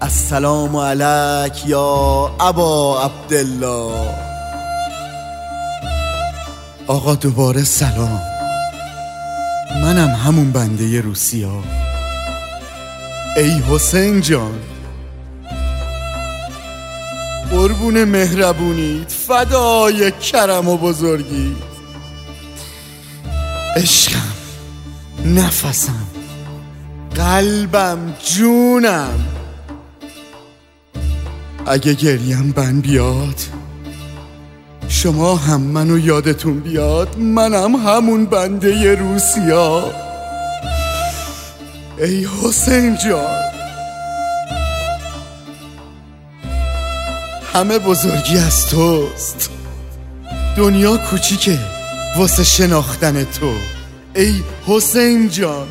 السلام علیک یا ابا عبدالله. آقا دوباره سلام. منم همون بنده روسیا. ای حسین جان، قربون مهربونیت، فدای کرم و بزرگیت، عشقم، نفسم، قلبم، جونم. اگه گریم بند بیاد، شما هم منو یادتون بیاد، منم همون بنده روسیا. ای حسین جان، همه بزرگی از توست، دنیا کوچیکه واسه شناختن تو. ای حسین جان،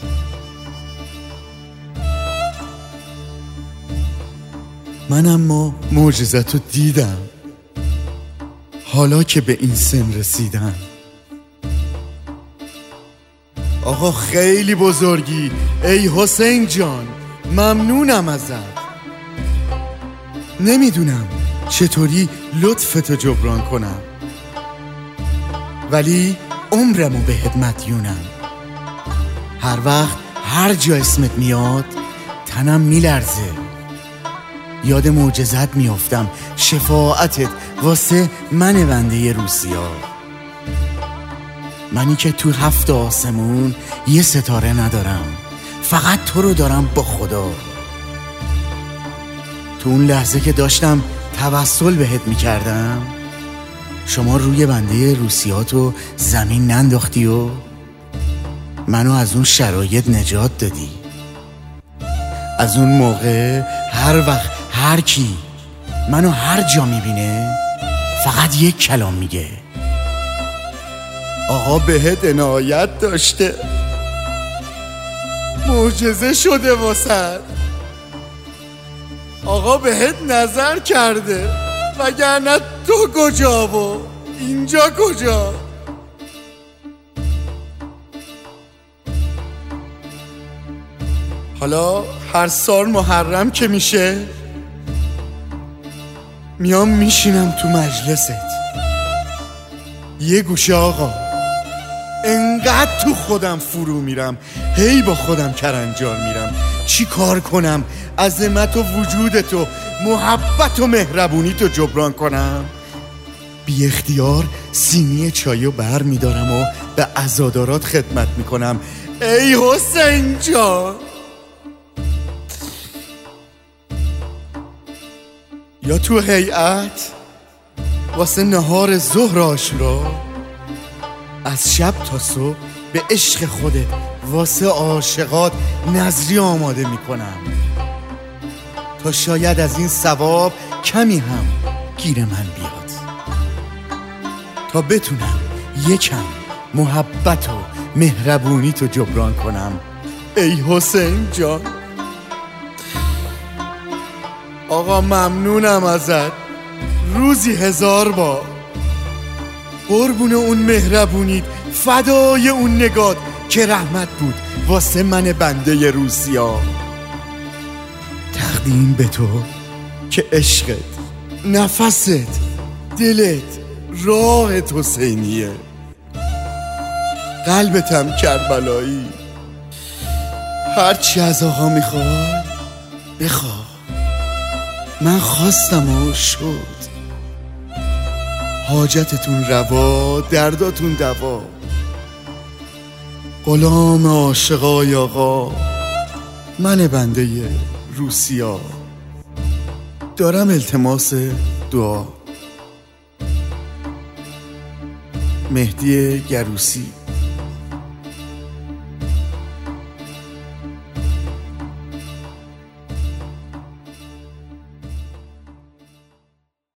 من اما معجزتو دیدم حالا که به این سن رسیدم. آقا خیلی بزرگی. ای حسین جان، ممنونم ازت. نمیدونم چطوری لطفتو جبران کنم، ولی عمرمو بهت مدیونم. هر وقت هر جا اسمت میاد تنم میلرزه، یاد معجزت میافتم، شفاعتت واسه من بنده روسیا. منی که تو 7 آسمون یه ستاره ندارم، فقط تو رو دارم با خدا. تو اون لحظه که داشتم توسل بهت میکردم، شما روی بنده روسیاتو زمین ننداختی و منو از اون شرایط نجات دادی. از اون موقع هر وقت هر کی منو هر جا میبینه فقط یک کلام میگه: آقا بهت عنایت داشته، معجزه شده واسه. آقا بهت نظر کرده، وگرنه تو کجا و اینجا کجا؟ حالا هر سال محرم که میشه میام میشینم تو مجلست یه گوشه. آقا انقدر تو خودم فرو میرم، هی با خودم کرنجار میرم چی کار کنم عظمت و وجودتو، محبت و مهربونیتو جبران کنم. بی اختیار سینی چایو بر میدارم و به عزادارات خدمت میکنم. ای حسین جان، یا تو هیئت واسه نهار ظهر عاشورا، از شب تا صبح به عشق خودت واسه عاشقات نذری آماده میکنم، تا شاید از این ثواب کمی هم گیر من بیاد، تا بتونم یکم محبت و مهربونی تو جبران کنم. ای حسین جان، آقا ممنونم ازت، روزی 1000 بار. قربون اون مهربونیت، فدای اون نگات که رحمت بود واسه من بنده روسیا. تقدیم به تو که عشقت، نفست، دلت، راهت حسینیه، قلبتم کربلایی. هرچی از آقا میخوای بخواه، من خواستم و شد. حاجتتون روا، درداتون دوا. غلام عاشقای آقا، من بنده روسیا، دارم التماس دعا. مهدی گروسی.